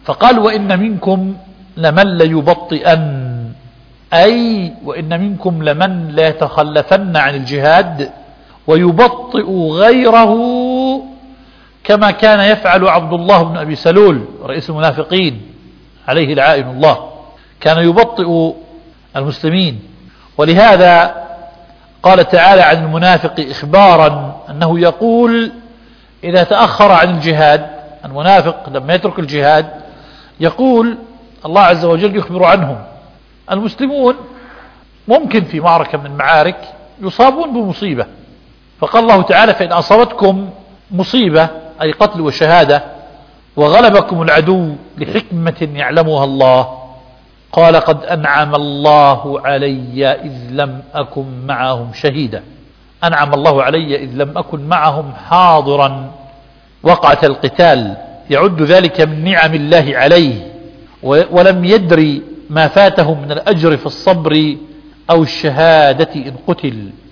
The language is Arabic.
فقال وإن منكم لمن ليبطئن، أي وإن منكم لمن لا يتخلفن عن الجهاد ويبطئ غيره كما كان يفعل عبد الله بن أبي سلول رئيس المنافقين عليه لعائن الله، كان يبطئ المسلمين. ولهذا قال تعالى عن المنافق إخبارا أنه يقول إذا تأخر عن الجهاد، المنافق لما يترك الجهاد يقول الله عز وجل يخبر عنهم. المسلمون ممكن في معركة من المعارك يصابون بمصيبة، فقال الله تعالى فإن أصابتكم مصيبة أي قتل وشهادة وغلبكم العدو لحكمة يعلمها الله قال قد أنعم الله علي إذ لم أكن معهم شهيدا. أنعم الله علي إذ لم أكن معهم حاضرا وقعة القتال، يعد ذلك من نعم الله عليه، ولم يدري ما فاته من الأجر في الصبر أو الشهادة إن قتل.